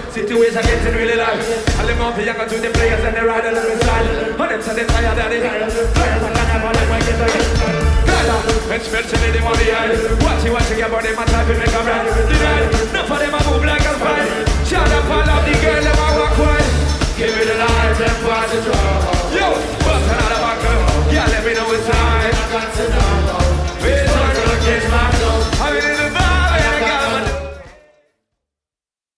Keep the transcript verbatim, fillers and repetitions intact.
Situation getting really live. And them off the younger to the players and they ride on the side. And them say they tired of the players and they never let me get the especially the money high. Watch you, watch you, your body, my type, you make a brand. Denied, enough of them a move like